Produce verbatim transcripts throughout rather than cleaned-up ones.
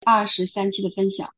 二十三期的分享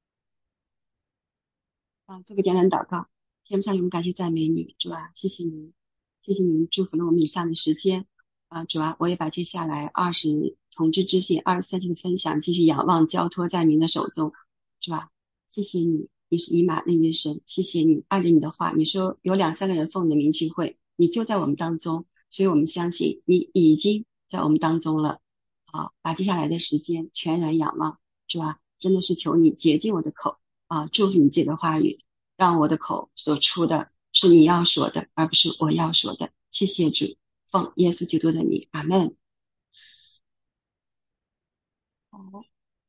啊，做个简单的祷告。天父上帝，我们感谢赞美你，主啊，谢谢您，谢谢您祝福了我们以上的时间啊，主啊，我也把接下来二十从知知信二十三期的分享继续仰望交托在您的手中，主啊，谢谢你，你是以马内利的神，谢谢你，按着你的话，你说有两三个人奉你的名聚会，你就在我们当中，所以我们相信你已经在我们当中了。好，把接下来的时间全然仰望，主啊，真的是求你洁净我的口啊，祝福你自己的话语，让我的口所出的是你要说的，而不是我要说的。谢谢主，奉耶稣基督的名，阿门。好，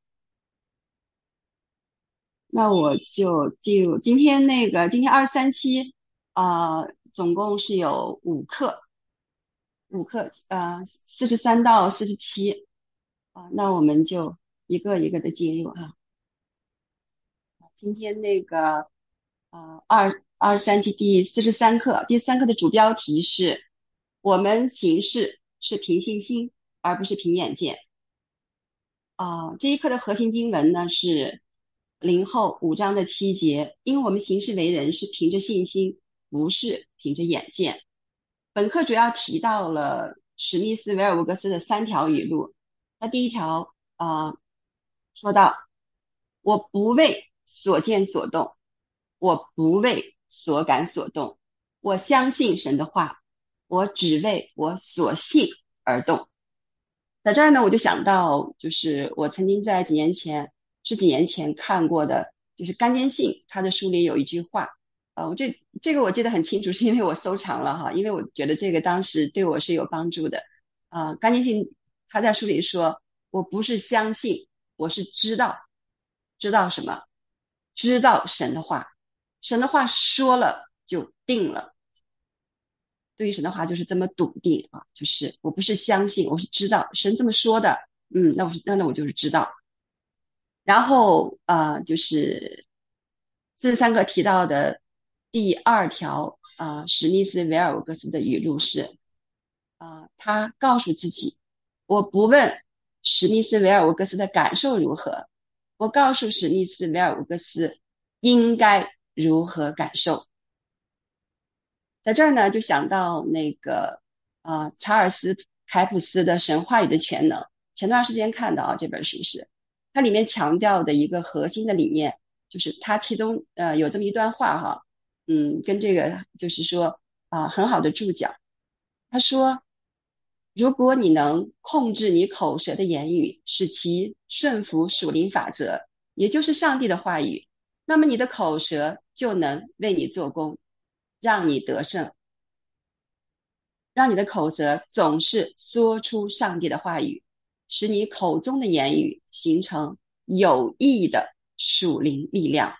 那我就进入今天那个今天二十三期，呃，总共是有五课，五课，呃，四十三到四十七啊，那我们就一个一个的进入哈。今天那个呃二二十三期第四十三课，第三课的主标题是我们行事是凭信心，而不是凭眼见。啊、这一课的核心经文呢是零后五章的七节，因为我们行事为人是凭着信心，不是凭着眼见。本课主要提到了史密斯维尔沃格斯的三条语录。那第一条，呃，说到我不为所见所动，我不为所感所动，我相信神的话，我只为我所信而动。在这儿呢，我就想到，就是我曾经在几年前，十几年前看过的，就是甘坚信他的书里有一句话，呃，我这这个我记得很清楚，是因为我收藏了哈，因为我觉得这个当时对我是有帮助的。呃，甘坚信他在书里说，我不是相信，我是知道，知道什么？知道神的话，神的话说了就定了。对于神的话就是这么笃定啊，就是我不是相信，我是知道神这么说的，嗯，那我是那那我就是知道。然后呃，就是四十三个提到的第二条，呃，史密斯维尔沃格斯的语录是，呃，他告诉自己，我不问史密斯维尔沃格斯的感受如何，我告诉史密斯维尔沃格斯应该如何感受。在这儿呢，就想到那个呃查尔斯凯普斯的《神话语的全能》，前段时间看的啊，这本书是它里面强调的一个核心的理念，就是它其中呃有这么一段话哈，嗯，跟这个就是说啊、呃很好的注脚。他说，如果你能控制你口舌的言语，使其顺服属灵法则，也就是上帝的话语，那么你的口舌就能为你做工，让你得胜。让你的口舌总是说出上帝的话语，使你口中的言语形成有益的属灵力量。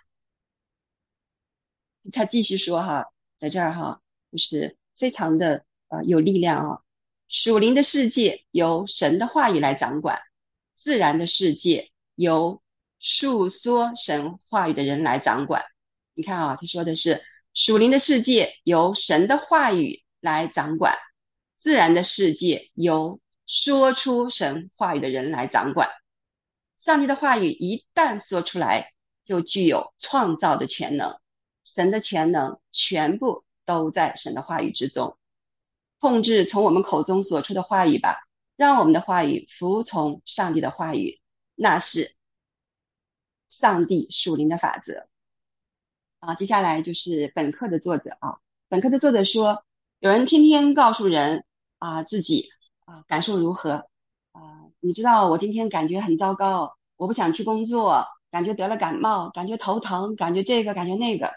他继续说哈，在这儿哈，就是非常的呃有力量啊。属灵的世界由神的话语来掌管，自然的世界由述说神话语的人来掌管。你看啊，他说的是属灵的世界由神的话语来掌管，自然的世界由说出神话语的人来掌管。上帝的话语一旦说出来，就具有创造的全能。神的全能全部都在神的话语之中。控制从我们口中所出的话语吧，让我们的话语服从上帝的话语，那是上帝属灵的法则。啊，接下来就是本课的作者啊，本课的作者说，有人天天告诉人啊自己啊感受如何啊，你知道我今天感觉很糟糕，我不想去工作，感觉得了感冒，感觉头疼，感觉这个，感觉那个，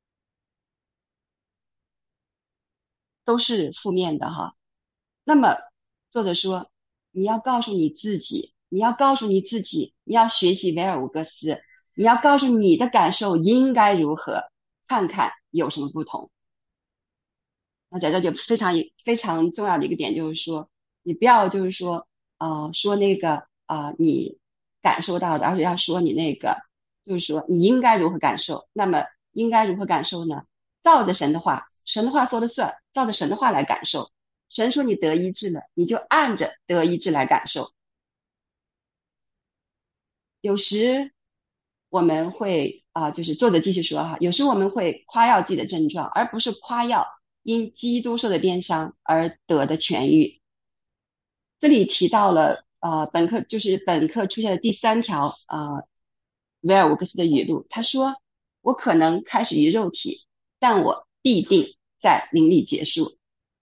都是负面的哈。那么作者说，你要告诉你自己，你要告诉你自己，你要学习维尔伍格斯，你要告诉你的感受应该如何，看看有什么不同。那在这就非常非常重要的一个点就是说，你不要就是说呃说那个呃你感受到的，而且要说你那个就是说你应该如何感受。那么应该如何感受呢？照着神的话，神的话说了算，照着神的话来感受。神说你得医治了，你就按着得医治来感受。 有时我们会啊、就是作者继续说哈，有时我们会夸耀自己的症状，而不是夸耀因基督受的鞭伤而得的痊愈。这里提到了呃本课就是本课出现的第三条呃维尔沃克斯的语录，他说：“我可能开始于肉体，但我必定在灵里结束。”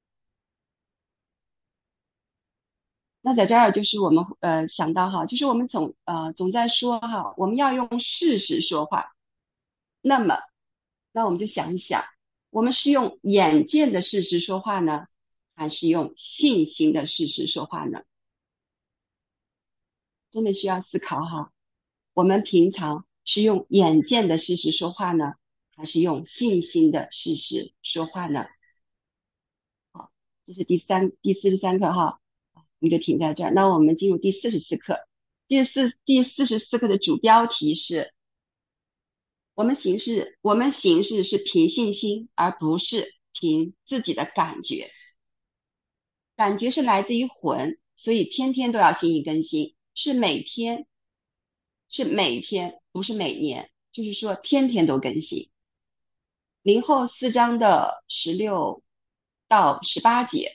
那在这儿就是我们呃想到哈，就是我们总呃总在说哈，我们要用事实说话。那么，那我们就想一想，我们是用眼见的事实说话呢，还是用信心的事实说话呢？真的需要思考哈。我们平常是用眼见的事实说话呢，还是用信心的事实说话呢？好，这是第三第四十三课哈，我们就停在这儿。那我们进入第四十四课。第四第四十四课的主标题是我们行事，我们行事是凭信心，而不是凭自己的感觉。感觉是来自于魂，所以天天都要心意更新，是每天，是每天，不是每年，就是说天天都更新。林后四章的十六到十八节，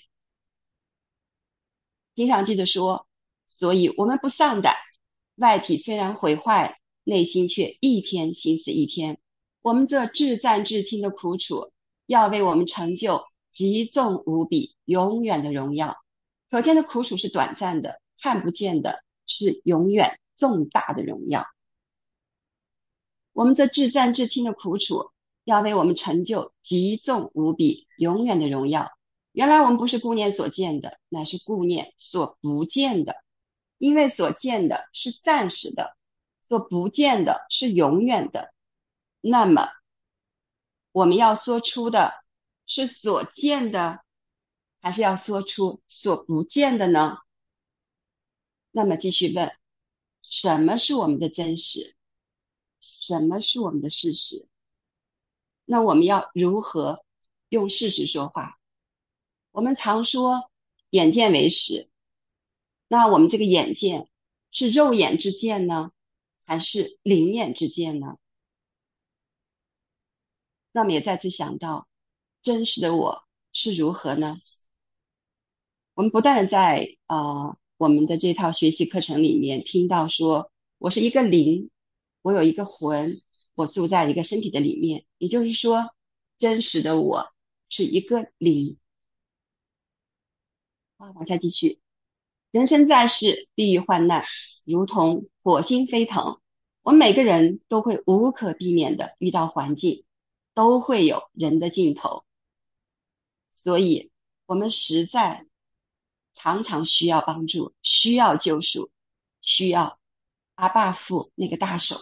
经常记得说，所以我们不丧胆，外体虽然毁坏，内心却一天心思一天。我们这至赞至亲的苦楚，要为我们成就极重无比、永远的荣耀。可见的苦楚是短暂的，看不见的是永远重大的荣耀。我们这至赞至亲的苦楚，要为我们成就极重无比、永远的荣耀。原来我们不是顾念所见的，乃是顾念所不见的，因为所见的是暂时的，所不见的是永远的。那么我们要说出的是所见的，还是要说出所不见的呢？那么继续问，什么是我们的真实？什么是我们的事实？那我们要如何用事实说话？我们常说眼见为实，那我们这个眼见是肉眼之见呢，还是灵眼之见呢？那么也再次想到真实的我是如何呢？我们不断的在呃我们的这套学习课程里面听到说，我是一个灵，我有一个魂，我住在一个身体的里面，也就是说，真实的我是一个灵。啊，往下继续。人生在世，必遇患难，如同火星飞腾。我们每个人都会无可避免的遇到环境，都会有人的尽头，所以我们实在常常需要帮助，需要救赎，需要阿爸父那个大手。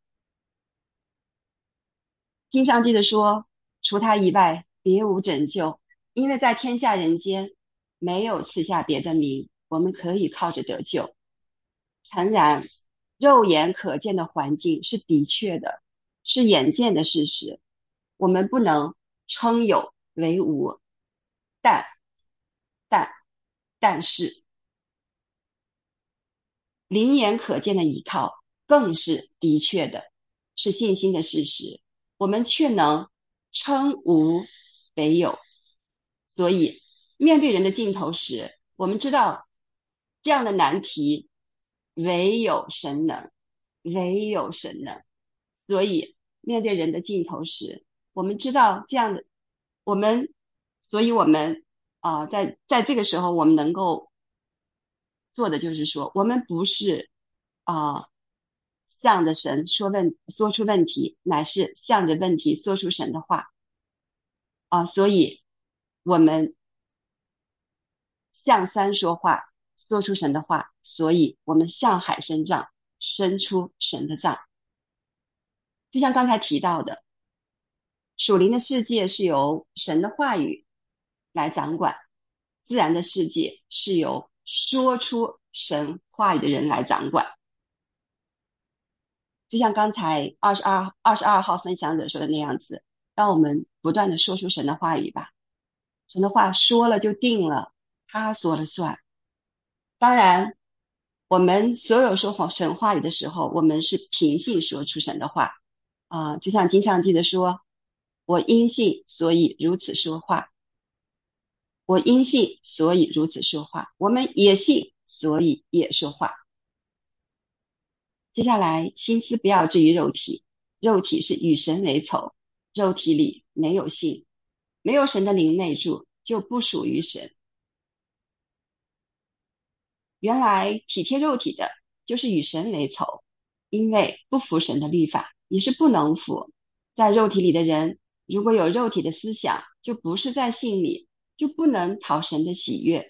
经上记得说，除他以外，别无拯救，因为在天下人间没有赐下别的名，我们可以靠着得救。诚然，肉眼可见的环境是的确的，是眼见的事实，我们不能称有为无，但但但是灵眼可见的依靠更是的确的，是信心的事实，我们却能称无为有。所以面对人的尽头时，我们知道这样的难题唯有神能，唯有神能。所以面对人的尽头时，我们知道这样的，我们，所以我们啊、呃在在这个时候，我们能够做的就是说，我们不是啊、呃向着神说问说出问题，乃是向着问题说出神的话啊、呃所以我们向山说话，说出神的话，所以我们向海伸杖，伸出神的杖。就像刚才提到的，属灵的世界是由神的话语来掌管，自然的世界是由说出神话语的人来掌管。就像刚才二十二二十二号分享者说的那样子，让我们不断的说出神的话语吧。神的话说了就定了，他说了算。当然， 我们所有说谎神话语的时候，我们是凭信说出神的话啊、呃就像经上记得说，我因信所以如此说话，我因信所以如此说话，我们也信所以也说话。接下来，心思不要置于肉体，肉体是与神为仇，肉体里没有信，没有神的灵内住，就不属于神。原来体贴肉体的，就是与神为仇，因为不服神的律法，也是不能服。在肉体里的人，如果有肉体的思想，就不是在信里，就不能讨神的喜悦。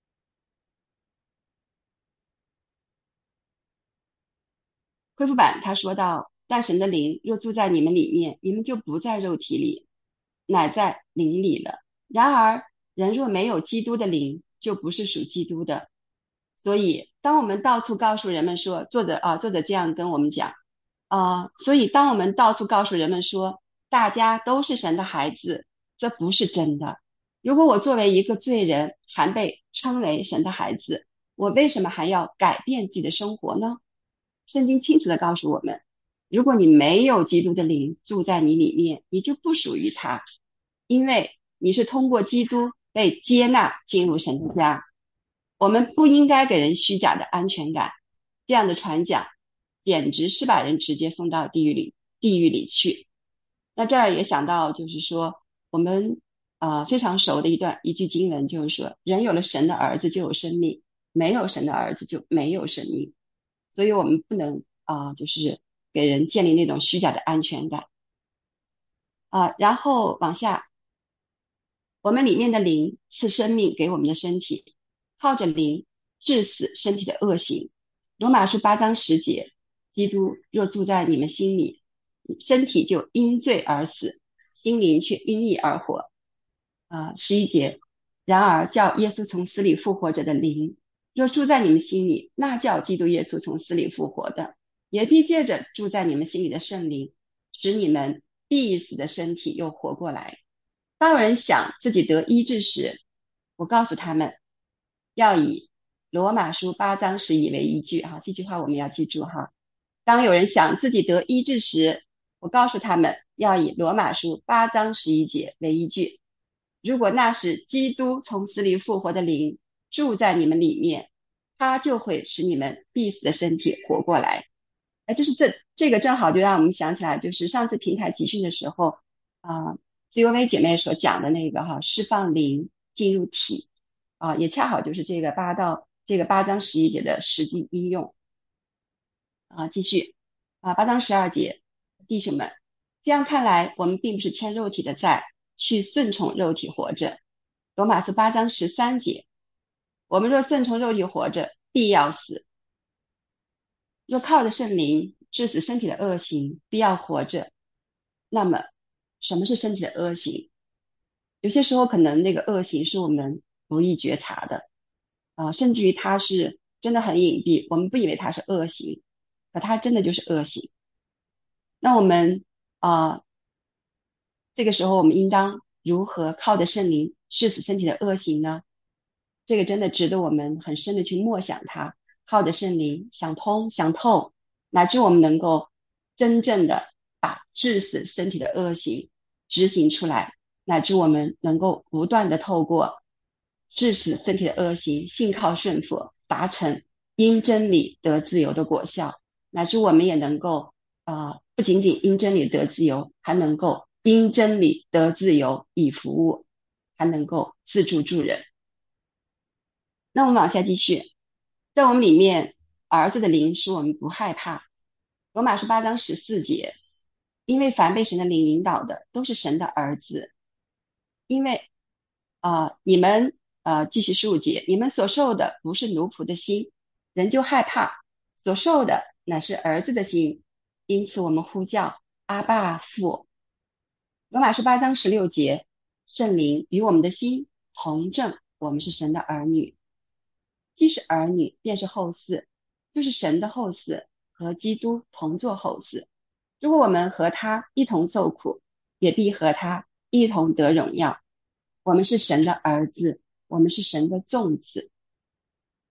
恢复版他说到，但神的灵若住在你们里面，你们就不在肉体里，乃在灵里了。然而人若没有基督的灵，就不是属基督的。所以当我们到处告诉人们说，作者啊，作者这样跟我们讲啊、呃所以当我们到处告诉人们说，大家都是神的孩子，这不是真的。如果我作为一个罪人，还被称为神的孩子，我为什么还要改变自己的生活呢？圣经清楚地告诉我们，如果你没有基督的灵住在你里面，你就不属于他，因为你是通过基督被接纳进入神的家。我们不应该给人虚假的安全感，这样的传讲简直是把人直接送到地狱里地狱里去。那这儿也想到，就是说我们呃非常熟的一段一句经文，就是说人有了神的儿子就有生命，没有神的儿子就没有生命。所以我们不能啊、呃就是给人建立那种虚假的安全感啊、呃然后往下，我们里面的灵赐生命给我们的身体，靠着灵治死身体的恶行。罗马书八章十节，基督若住在你们心里，身体就因罪而死，心灵却因义而活。啊、十一节，然而叫耶稣从死里复活者的灵，若住在你们心里，那叫基督耶稣从死里复活的，也必借着住在你们心里的圣灵，使你们必死的身体又活过来。当有人想自己得医治时，我告诉他们要以罗马书八章十一为依据哈，这句话我们要记住哈。当有人想自己得医治时，我告诉他们要以罗马书八章十一节为依据。如果那是基督从死里复活的灵住在你们里面，他就会使你们必死的身体活过来。哎，就是这这个正好就让我们想起来，就是上次平台集训的时候啊、呃自由薇姐妹所讲的那个哈，释放灵进入体啊、也恰好就是这个八到这个八章十一节的实际应用啊。继续啊，八章十二节，弟兄们，这样看来，我们并不是欠肉体的债，去顺从肉体活着。罗马书八章十三节，我们若顺从肉体活着，必要死；若靠着圣灵治死身体的恶行，必要活着。那么，什么是身体的恶行？有些时候可能那个恶行是我们不易觉察的，呃，甚至于它是真的很隐蔽，我们不以为它是恶行，可它真的就是恶行。那我们啊、呃这个时候我们应当如何靠着圣灵治死身体的恶行呢？这个真的值得我们很深的去默想它，靠着圣灵想通想透，乃至我们能够真正的把治死身体的恶行执行出来，乃至我们能够不断的透过治死身体的恶行，信靠顺服，达成因真理得自由的果效，乃至我们也能够呃，不仅仅因真理得自由，还能够因真理得自由以服务，还能够自助助人。那我们往下继续，在我们里面，儿子的灵使我们不害怕。罗马书八章十四节，因为凡被神的灵引导的，都是神的儿子。因为呃，你们呃，继续十五节，你们所受的不是奴仆的心，人就害怕；所受的乃是儿子的心，因此我们呼叫阿爸父。罗马书八章十六节，圣灵与我们的心同证，我们是神的儿女。既是儿女，便是后嗣，就是神的后嗣，和基督同作后嗣。如果我们和他一同受苦，也必和他一同得荣耀。我们是神的儿子，我们是神的众子。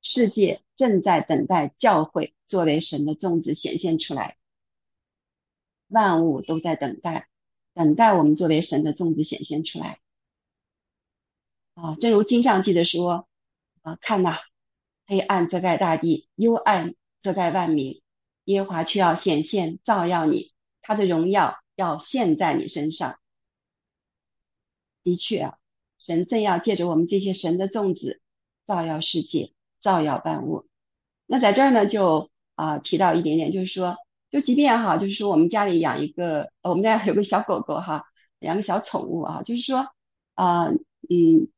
世界正在等待教会作为神的种子显现出来，万物都在等待，等待我们作为神的种子显现出来。啊，正如经上记得说，啊，看哪，黑暗遮盖大地，幽暗遮盖万民，耶和华却要显现照耀你，他的荣耀要现在你身上。的确啊，神正要借着我们这些神的种子照耀世界，照耀万物。那在这儿呢，就啊、呃提到一点点，就是说，就即便哈，就是说我们家里养一个，呃我们家有个小狗狗哈，养个小宠物啊，就是说，啊、呃嗯，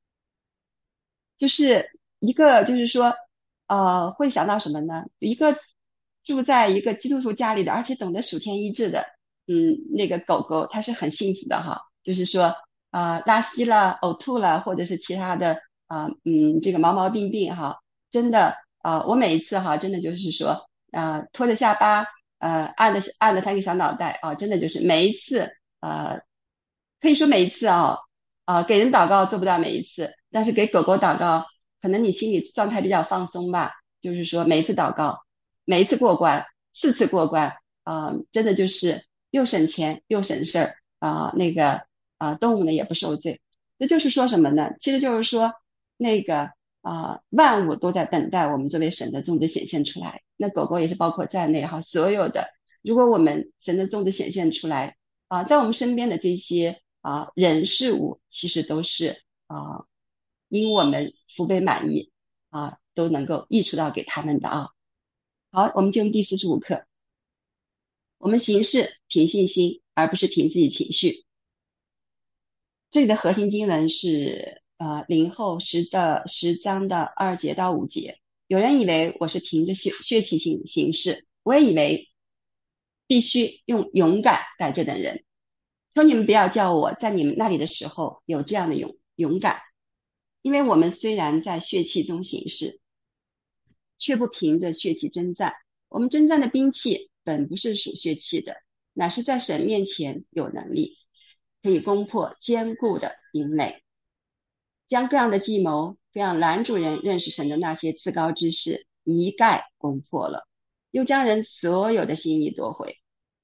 就是一个就是说，呃，会想到什么呢？一个住在一个基督徒家里的，而且懂得数天医治的，嗯，那个狗狗它是很幸福的哈。就是说，呃，拉稀了、呕吐了，或者是其他的啊、呃嗯，这个毛毛病病哈，真的，呃，我每一次哈，真的就是说，呃，拖着下巴，呃，按着按着它个小脑袋啊，真的就是每一次，呃，可以说每一次啊。啊，给人祷告做不到每一次，但是给狗狗祷告，可能你心里状态比较放松吧。就是说每一次祷告，每一次过关，四次过关，啊、真的就是又省钱又省事儿啊、那个啊、动物呢也不受罪。这就是说什么呢？其实就是说那个啊、万物都在等待我们作为神的种子显现出来。那狗狗也是包括在内哈，所有的，如果我们神的种子显现出来啊、在我们身边的这些。啊，人事物其实都是啊，因我们福杯满溢啊，都能够溢出到给他们的啊。好，我们进入第四十五课，我们行事凭信心，而不是凭自己情绪。这里的核心经文是呃零后十的十章的二节到五节。有人以为我是凭着血血气行行事，我也以为必须用勇敢待这等人。求你们不要叫我在你们那里的时候有这样的勇勇敢，因为我们虽然在血气中行事，却不凭着血气征战。我们征战的兵器本不是属血气的，乃是在神面前有能力，可以攻破坚固的营垒，将各样的计谋、各样拦阻人认识神的那些自高之事一概攻破了，又将人所有的心意夺回，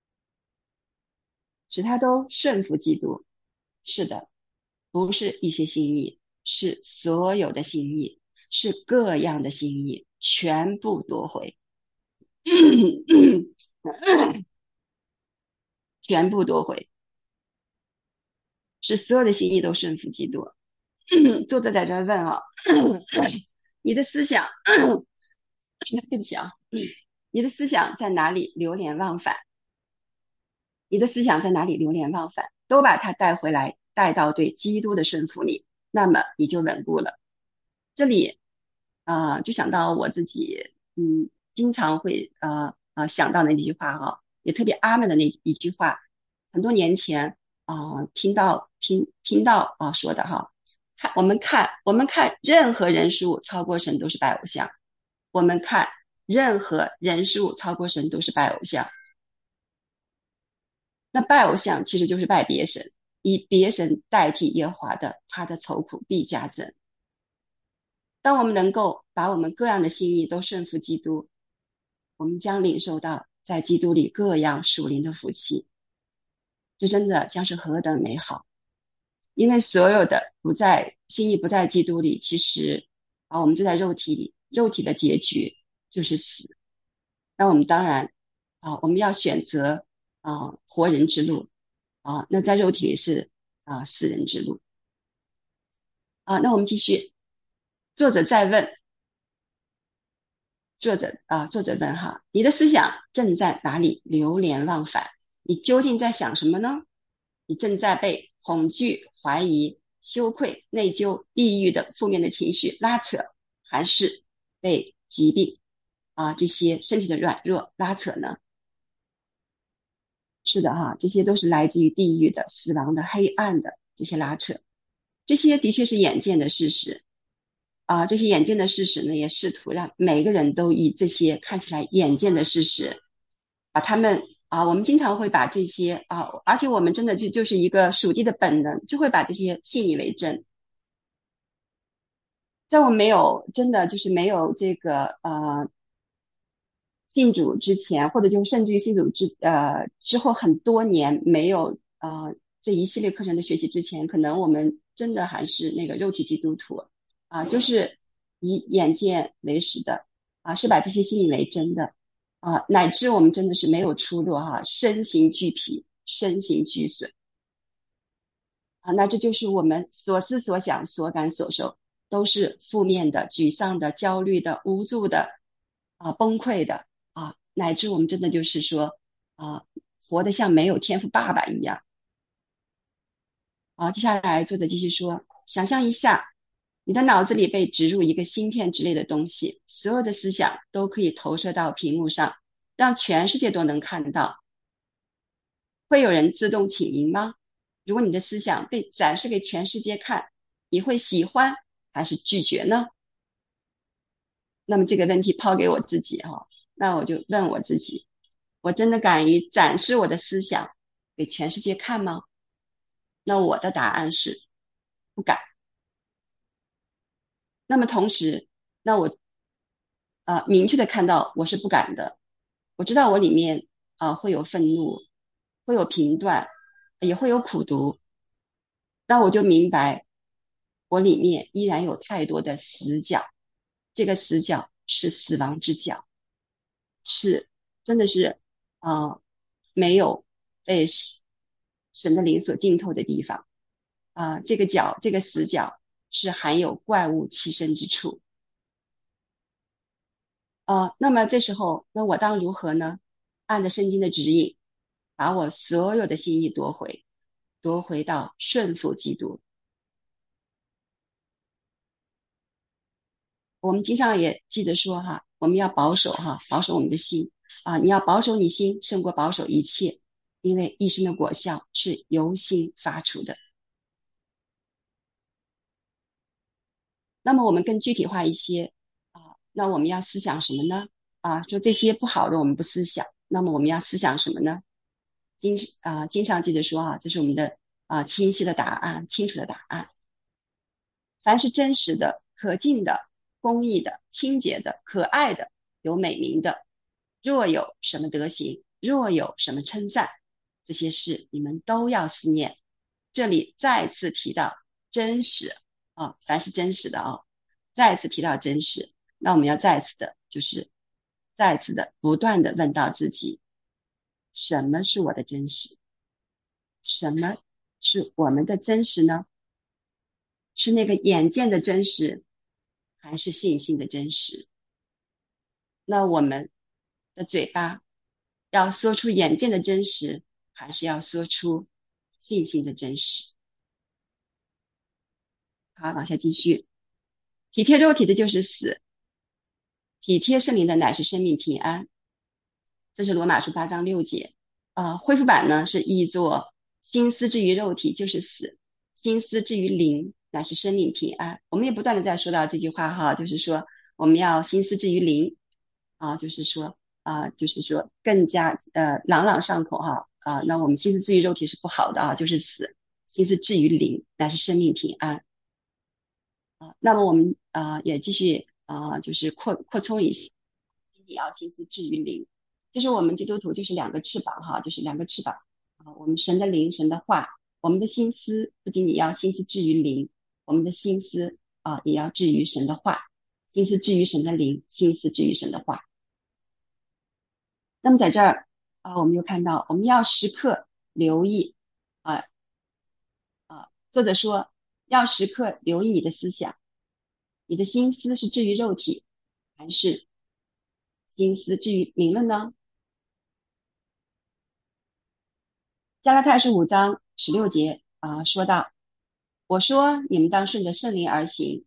使他都顺服基督。是的，不是一些心意，是所有的心意，是各样的心意，全部夺回，全部夺回，使所有的心意都顺服基督。作者在这儿问啊，你的思想，对不起啊，你的思想在哪里流连忘返？你的思想在哪里流连忘返？都把它带回来，带到对基督的顺服里，那么你就稳固了。这里啊、呃就想到我自己，嗯，经常会呃呃想到的那句话哈，也特别阿门的那一句话，很多年前啊、呃听到听听到啊、呃说的哈，看我们看我们看任何人事物超过神都是拜偶像，我们看任何人事物超过神都是拜偶像，那拜偶像其实就是拜别神，以别神代替耶和华的，他的愁苦必加增。当我们能够把我们各样的心意都顺服基督，我们将领受到在基督里各样属灵的福气，这真的将是何等美好！因为所有的不在心意不在基督里，其实啊，我们就在肉体里，肉体的结局就是死。那我们当然啊，我们要选择啊活人之路啊，那在肉体里是啊死人之路啊。那我们继续，作者再问。作者啊，作者问哈，你的思想正在哪里流连忘返？你究竟在想什么呢？你正在被恐惧、怀疑、羞愧、内疚、抑郁等负面的情绪拉扯，还是被疾病啊这些身体的软弱拉扯呢？是的哈，这些都是来自于地狱的、死亡的、黑暗的这些拉扯，这些的确是眼见的事实。啊，这些眼见的事实呢，也试图让每个人都以这些看起来眼见的事实，把他们啊，我们经常会把这些啊，而且我们真的就就是一个属地的本能，就会把这些信以为真。 在我没有真的就是没有这个呃信主之前，或者就甚至于信主之呃之后很多年没有呃这一系列课程的学习之前，可能我们真的还是那个肉体基督徒啊，就是以眼见为实的啊，是把这些信以为真的啊，乃至我们真的是没有出路哈、身心俱疲，身心俱损啊，那这就是我们所思所想所感所受都是负面的、沮丧的、焦虑的、无助的啊、崩溃的啊，乃至我们真的就是说啊，活得像没有天赋爸爸一样。好，接下来作者继续说，想象一下，你的脑子里被植入一个芯片之类的东西，所有的思想都可以投射到屏幕上，让全世界都能看到。会有人自动请缨吗？如果你的思想被展示给全世界看，你会喜欢还是拒绝呢？那么这个问题抛给我自己哈、哦，那我就问我自己，我真的敢于展示我的思想给全世界看吗？那我的答案是不敢。那么同时，那我呃明确的看到我是不敢的。我知道我里面啊、呃会有愤怒，会有评断，也会有苦读。那我就明白，我里面依然有太多的死角，这个死角是死亡之角，是真的是呃没有被神的灵所浸透的地方啊、呃这个角这个死角是含有怪物栖身之处啊、呃那么这时候，那我当如何呢？按着圣经的指引，把我所有的心意夺回，夺回到顺服基督。我们经常也记得说哈，我们要保守哈，保守我们的心啊，你要保守你心胜过保守一切，因为一生的果效是由心发出的。那么我们更具体化一些啊，那我们要思想什么呢？啊，说这些不好的我们不思想，那么我们要思想什么呢？经啊，经常记得说啊，这是我们的啊清晰的答案，清楚的答案。凡是真实的、可敬的、公义的、清洁的、可爱的、有美名的，若有什么德行，若有什么称赞，这些事你们都要思念。这里再次提到真实啊，凡是真实的啊，再次提到真实，那我们要再次的，就是再次的不断的问到自己，什么是我的真实？什么是我们的真实呢？是那个眼见的真实，还是信心的真实？那我们的嘴巴要说出眼见的真实，还是要说出信心的真实？好，往下继续。体贴肉体的就是死，体贴圣灵的乃是生命平安。这是罗马书八章六节。呃，恢复版呢是译作心思至于肉体就是死，心思至于灵乃是生命平安。我们也不断的在说到这句话哈，就是说我们要心思至于灵啊，就是说啊，就是说更加呃朗朗上口哈啊。那我们心思至于肉体是不好的啊，就是死；心思至于灵乃是生命平安啊。那么我们啊也继续啊，就是扩扩充一下，也要心思至于灵。就是我们基督徒就是两个翅膀哈，就是两个翅膀啊。我们神的灵，神的话，我们的心思不仅仅要心思至于灵，我们的心思啊也要至于神的话，心思至于神的灵，心思至于神的话。那么在这儿啊，我们又看到我们要时刻留意啊啊，作者说要时刻留意你的思想，你的心思是至于肉体，还是心思至于灵了呢？加拉太书五章十六节啊，说到我说你们当顺着圣灵而行。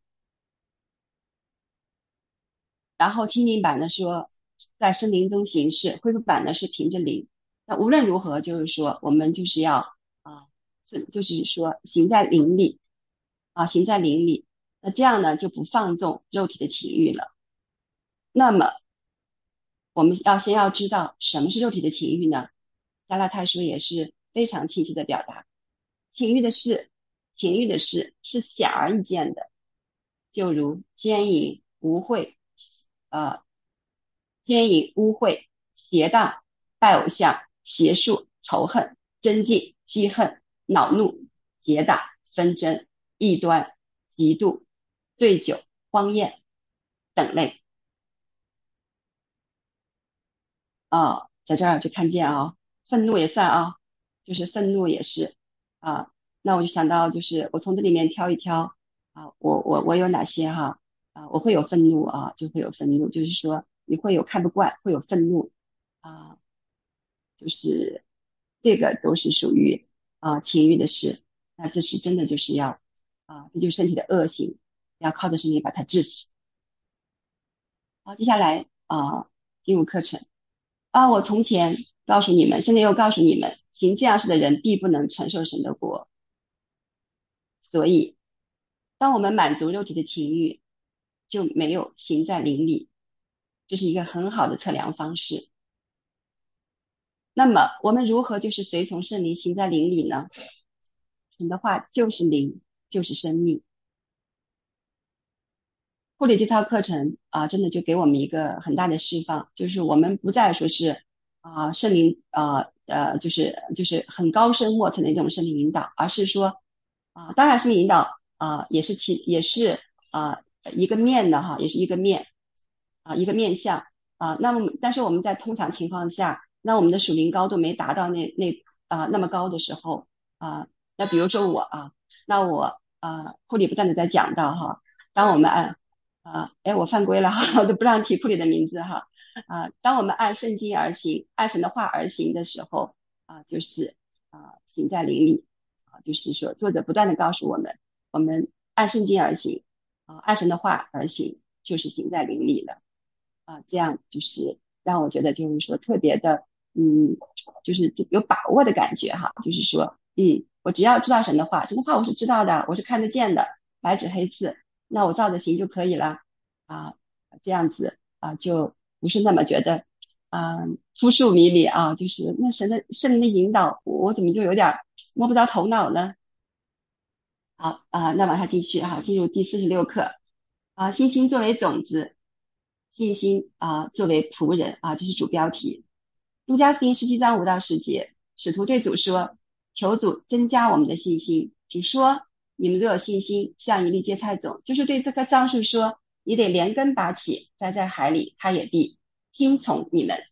然后听灵版的说在圣灵中行事，恢复版的是凭着灵。那无论如何，就是说我们就是要啊，是就是说行在灵里啊，行在灵里。那这样呢就不放纵肉体的情欲了。那么我们要先要知道什么是肉体的情欲呢？加拉太书也是非常清晰的表达，情欲的事，情欲的事是显而易见的。 就如奸淫、污秽，呃，奸淫、污秽、邪荡、拜偶像、邪术、仇恨、争竞、积恨、恼怒、结党、纷争、异端、嫉妒、醉酒、荒宴等类。啊，在这儿就看见啊，愤怒也算啊，就是愤怒也是啊。那我就想到，就是我从这里面挑一挑啊，我我我有哪些哈啊，我会有愤怒啊，就会有愤怒，就是说你会有看不惯，会有愤怒啊，就是这个都是属于啊情欲的事，那这是真的就是要啊，这就是身体的恶行，要靠着身体把它治死。好，接下来啊进入课程。啊，我从前告诉你们，现在又告诉你们，行这样事的人必不能承受神的国。所以，当我们满足肉体的情欲，就没有行在灵里，这是一个很好的测量方式。那么，我们如何就是随从圣灵行在灵里呢？神的话就是灵，就是生命。护理这套课程啊，真的就给我们一个很大的释放，就是我们不再说是啊圣灵呃呃就是就是很高深莫测的那种圣灵引导，而是说啊当然圣灵引导啊也是其也是啊一个面的哈，也是一个面啊一个面向啊。那么但是我们在通常情况下，那我们的属灵高度没达到那那啊那么高的时候啊，那比如说我啊，那我啊护理不断的在讲到哈，当我们按啊，哎，我犯规了哈，都不让提库里的名字哈。啊，当我们按圣经而行，按神的话而行的时候，啊，就是啊，行在灵里，啊，就是说作者不断的告诉我们，我们按圣经而行，啊，按神的话而行，就是行在灵里了。啊，这样就是让我觉得就是说特别的，嗯，就是有把握的感觉哈，就是说，嗯，我只要知道神的话，神的话我是知道的，我是看得见的，白纸黑字。那我照着行就可以了啊，这样子啊，就不是那么觉得啊扑朔迷离啊，就是那神的圣灵的引导，我怎么就有点摸不着头脑呢？好啊，那往下继续哈，进入第四十六课啊，信心作为种子，信心啊作为仆人啊，这是主标题。路加福音十七章五到十节，使徒对主说：求主增加我们的信心。主说：你们若有信心，像一粒芥菜种，就是对这棵桑树说：你得连根拔起，栽在海里，它也必听从你们。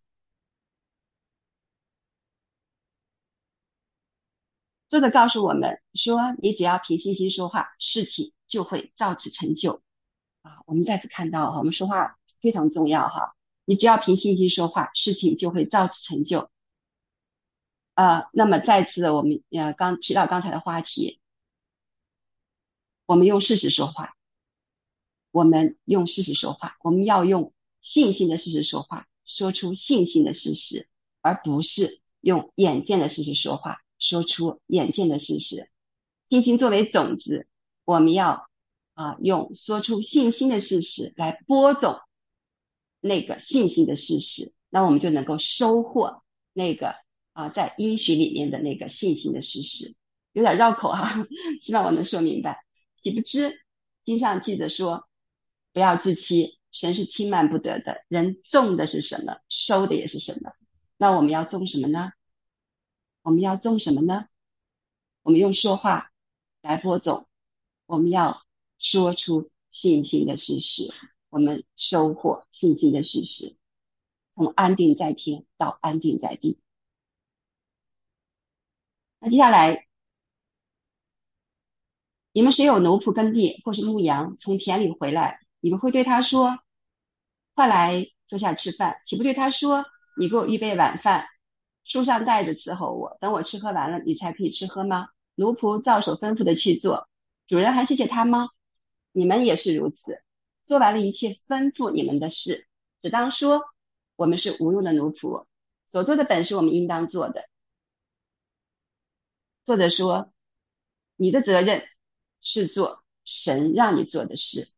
作者告诉我们说，你只要凭信心说话，事情就会照此成就啊。我们再次看到哈，我们说话非常重要哈。你只要凭信心说话，事情就会照此成就。呃，那么再次我们呃刚提到刚才的话题，我们用事实说话，我们用事实说话，我们要用信心的事实说话，说出信心的事实，而不是用眼见的事实说话，说出眼见的事实。信心作为种子，我们要啊用说出信心的事实来播种那个信心的事实，那我们就能够收获那个啊在应许里面的那个信心的事实。有点绕口哈，希望我能说明白。岂不知经上记着说，不要自欺，神是轻慢不得的，人种的是什么，收的也是什么。那我们要种什么呢？我们要种什么呢？我们用说话来播种，我们要说出信心的事实，我们收获信心的事实，从安定在天到安定在地。那接下来，你们谁有奴仆耕地或是牧羊从田里回来，你们会对他说：快来坐下吃饭，岂不对他说：你给我预备晚饭，束上带子伺候我，等我吃喝完了，你才可以吃喝吗？奴仆照手吩咐的去做，主人还谢谢他吗？你们也是如此，做完了一切吩咐你们的事，只当说我们是无用的奴仆，所做的本是我们应当做的。作者说，你的责任是做神让你做的事。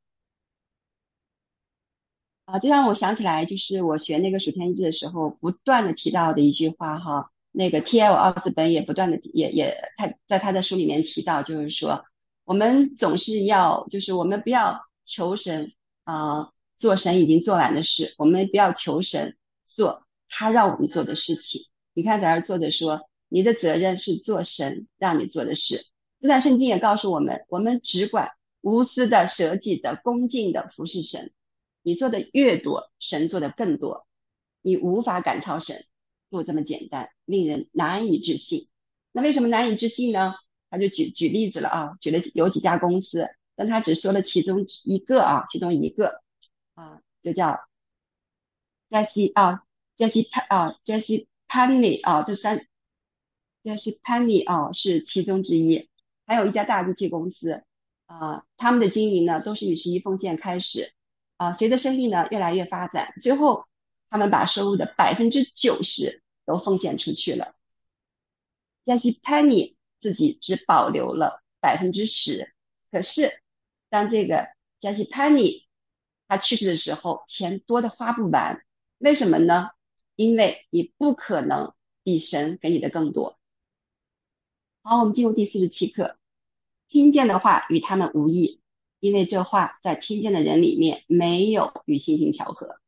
啊，这让我想起来，就是我学那个属天意志的时候，不断的提到的一句话哈。那个 T L 奥斯本也不断的也也他在他的书里面提到，就是说，我们总是要，就是我们不要求神啊、呃、做神已经做完的事，我们不要求神做他让我们做的事情。你看在这儿作者说，你的责任是做神让你做的事。这段圣经也告诉我们，我们只管无私的、舍己的、恭敬的服侍神。你做的越多，神做的更多。你无法赶超神，就这么简单，令人难以置信。那为什么难以置信呢？他就举举例子了啊，举了有几家公司，但他只说了其中一个啊，其中一个啊，就叫 Jesse 啊，Jesse 啊，Jesse Penny 啊，这三 Jesse Penny 啊是其中之一，还有一家大机器公司啊，他们的经营呢都是以十一奉献开始啊，随着生意呢越来越发展，最后他们把收入的百分之九十都奉献出去了。Jesse Penny 自己只保留了百分之十，可是当这个 Jesse Penny 他去世的时候，钱多的花不完，为什么呢？因为你不可能比神给你的更多。好，我们进入第四十七课，听见的话与他们无异，因为这话在听见的人里面没有与信心调和。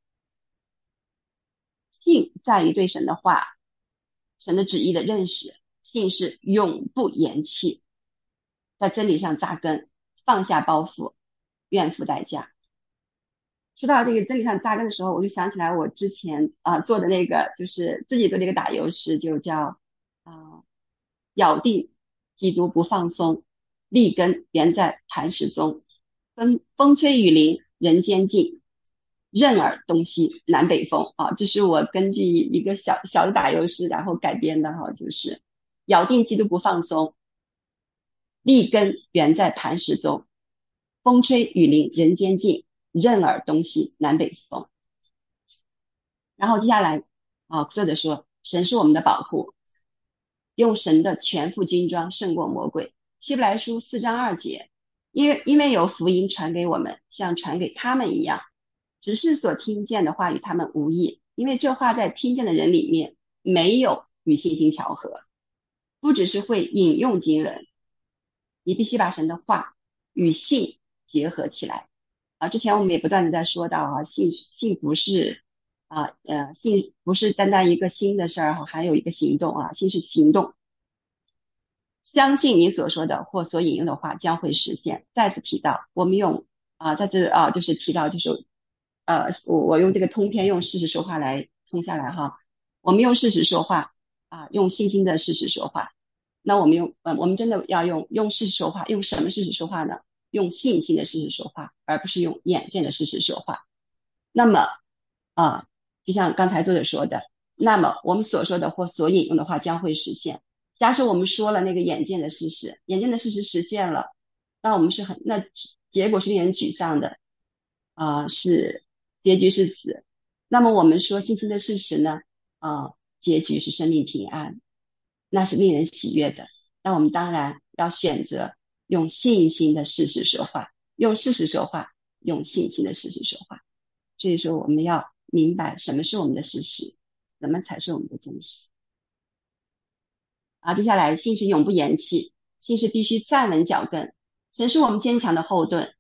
信在于对神的话，神的旨意的认识，信是永不言弃，在真理上扎根，放下包袱，愿付代价。说到这个真理上扎根的时候，我就想起来我之前啊、呃、做的那个，就是自己做的一个打油诗，就叫啊、呃、咬定基督不放松，立根原在磐石中，风风吹雨淋人间静，任尔东西南北风啊，这是我根据一个小小的打油诗然后改编的哈，就是咬定基督不放松，立根原在磐石中，风吹雨淋人间静，任尔东西南北风。然后接下来啊，作者说神是我们的保护，用神的全副军装胜过魔鬼。希伯来书四章二节，因为因为有福音传给我们，像传给他们一样，只是所听见的话与他们无异，因为这话在听见的人里面没有与信心调和。不只是会引用经文，你必须把神的话与信结合起来啊！之前我们也不断的在说到啊，信信不是啊呃信不是单单一个心的事儿，还有一个行动啊，信是行动。相信你所说的或所引用的话将会实现。再次提到，我们用啊，再次啊，就是提到就是呃，我我用这个通篇用事实说话来通下来哈，我们用事实说话啊，用信心的事实说话。那我们用呃，我们真的要用用事实说话，用什么事实说话呢？用信心的事实说话，而不是用眼见的事实说话。那么啊，就像刚才作者说的，那么我们所说的或所引用的话将会实现。假设我们说了那个眼见的事实，眼见的事实实现了，那我们是很那结果是令人沮丧的啊、呃，是结局是死。那么我们说信心的事实呢？啊、呃，结局是生命平安，那是令人喜悦的。那我们当然要选择用信心的事实说话，用事实说话，用信心的事实说话。所以说我们要明白什么是我们的事实，什么才是我们的真实。啊，接下来信是永不言弃，信是必须站稳脚跟，神是我们坚强的后盾。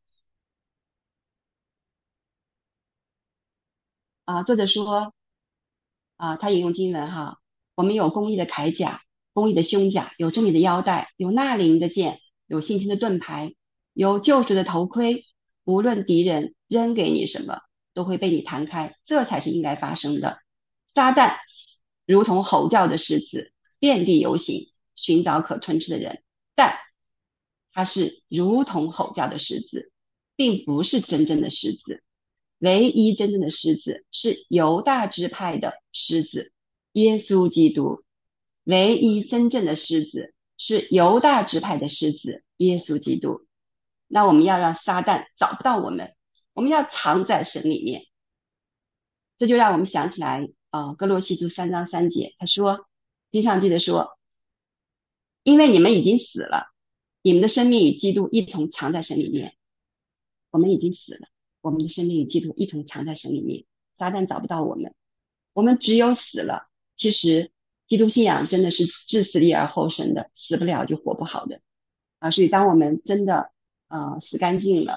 啊，作者说啊，他引用经文哈，我们有公义的铠甲，公义的胸甲，有真理的腰带，有纳灵的剑，有信心的盾牌，有救赎的头盔。无论敌人扔给你什么，都会被你弹开，这才是应该发生的。撒旦如同吼叫的狮子，遍地游行，寻找可吞吃的人，但他是如同吼叫的狮子，并不是真正的狮子。唯一真正的狮子是犹大支派的狮子，耶稣基督。唯一真正的狮子是犹大支派的狮子，耶稣基督。那我们要让撒旦找不到我们，我们要藏在神里面。这就让我们想起来啊、呃，哥罗西书三章三节，他说，经上记得说，因为你们已经死了，你们的生命与基督一同藏在神里面。我们已经死了，我们的生命与基督一同藏在神里面，撒旦找不到我们。我们只有死了，其实基督信仰真的是置死地而后生的，死不了就活不好的啊。所以当我们真的呃死干净了，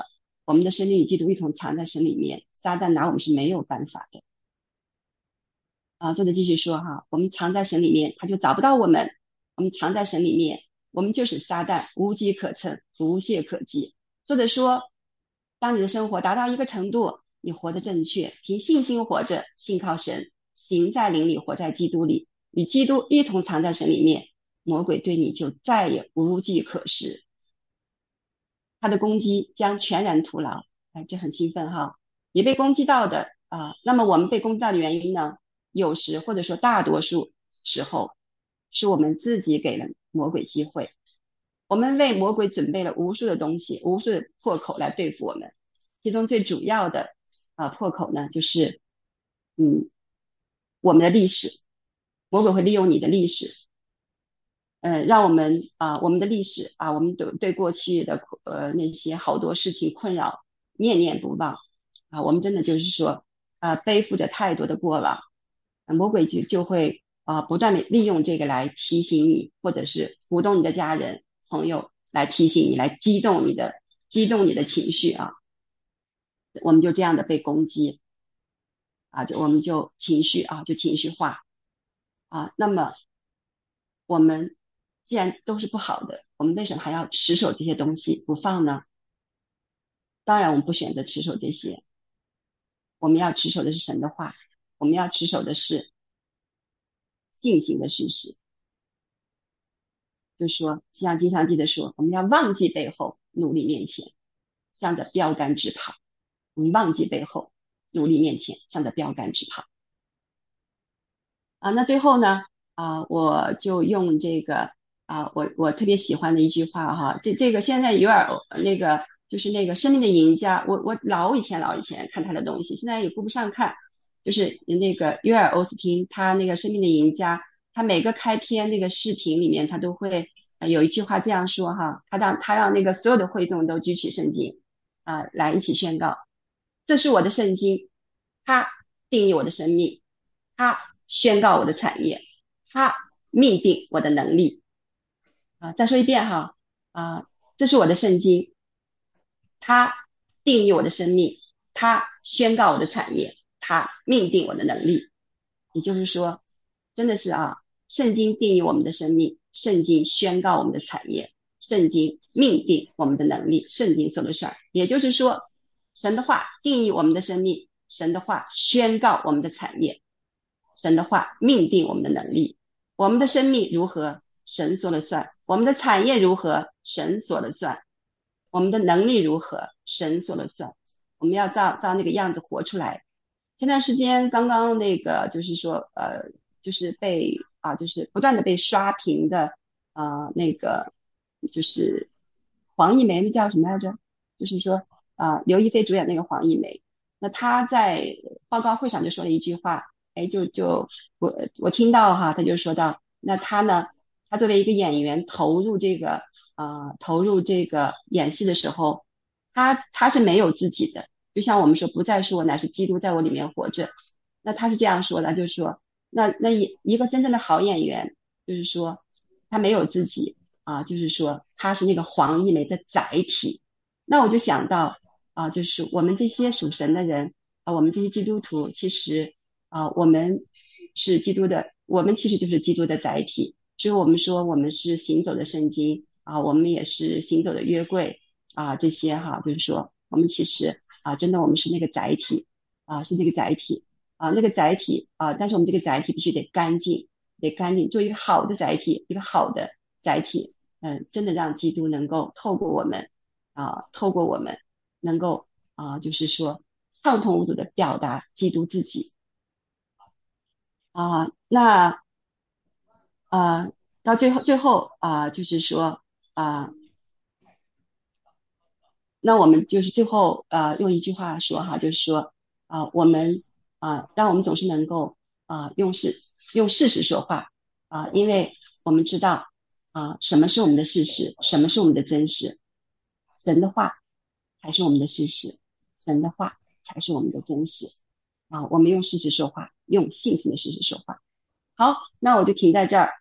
我们的生命与基督一同藏在神里面，撒旦拿我们是没有办法的。啊，作者继续说哈，我们藏在神里面，他就找不到我们。我们藏在神里面，我们就是撒旦，无机可乘，无懈可击。作者说，当你的生活达到一个程度，你活得正确，凭信心活着，信靠神，行在灵里，活在基督里，与基督一同藏在神里面，魔鬼对你就再也无计可施，他的攻击将全然徒劳。哎，这很兴奋哈！你被攻击到的啊，那么我们被攻击到的原因呢？有时或者说大多数时候，是我们自己给了魔鬼机会，我们为魔鬼准备了无数的东西，无数的破口来对付我们。其中最主要的啊破口呢，就是嗯我们的历史，魔鬼会利用你的历史，呃，让我们啊、我们的历史啊，我们对对过去的呃那些好多事情困扰，念念不忘啊，我们真的就是说啊、背负着太多的过往，呃魔鬼就就会啊、不断的利用这个来提醒你，或者是鼓动你的家人朋友来提醒你，来激动你的激动你的情绪啊，我们就这样的被攻击啊，就我们就情绪啊就情绪化啊，那么我们既然都是不好的，我们为什么还要持守这些东西不放呢？当然我们不选择持守这些，我们要持守的是神的话，我们要持守的是信心的事实，就是说就像经常记得说，我们要忘记背后，努力面前，向着标杆直跑。我们忘记背后，努力面前，向着标杆直跑。啊，那最后呢，啊，我就用这个啊，我我特别喜欢的一句话哈，这这个现在有点儿那个，就是那个生命的赢家，我我老以前老以前看他的东西，现在也顾不上看，就是那个约尔欧斯汀，他那个生命的赢家，他每个开篇那个视频里面，他都会呃有一句话这样说哈，他让他让那个所有的会众都举起圣经啊，来一起宣告，这是我的圣经，它定义我的生命，它宣告我的产业，它命定我的能力啊！再说一遍哈啊，这是我的圣经，它定义我的生命，它宣告我的产业，它命定我的能力。也就是说，真的是啊，圣经定义我们的生命，圣经宣告我们的产业，圣经命定我们的能力，圣经说了算。也就是说，神的话定义我们的生命，神的话宣告我们的产业，神的话命定我们的能力。我们的生命如何，神说了算；我们的产业如何，神说了算；我们的能力如何，神说了算。我们要照照那个样子活出来。前段时间刚刚那个就是说呃，就是被啊，就是不断的被刷屏的呃那个就是黄一梅，那叫什么来着？就是说啊，刘亦菲主演那个黄一梅，那她在报告会上就说了一句话，哎，就就我我听到哈，他就说到，那他呢，他作为一个演员投入这个呃投入这个演戏的时候，他他是没有自己的。就像我们说不再是我，乃是基督在我里面活着。那他是这样说的，就是说，那那一一个真正的好演员，就是说他没有自己啊，就是说他是那个黄一梅的载体。那我就想到啊，就是我们这些属神的人啊，我们这些基督徒，其实啊，我们是基督的，我们其实就是基督的载体。所以我们说我们是行走的圣经啊，我们也是行走的约柜啊，这些哈，就是说我们其实。啊，真的我们是那个载体啊，是那个载体啊，那个载体啊，但是我们这个载体必须得干净，得干净，做一个好的载体，一个好的载体，嗯，真的让基督能够透过我们啊，透过我们能够啊，就是说畅通无阻的表达基督自己啊，那啊，到最后最后啊，就是说啊。那我们就是最后呃用一句话说哈，就是说啊、呃我们啊、呃让我们总是能够啊、呃用事用事实说话啊、因为我们知道啊、什么是我们的事实，什么是我们的真实，神的话才是我们的事实，神的话才是我们的真实啊、我们用事实说话，用信心的事实说话。好，那我就停在这儿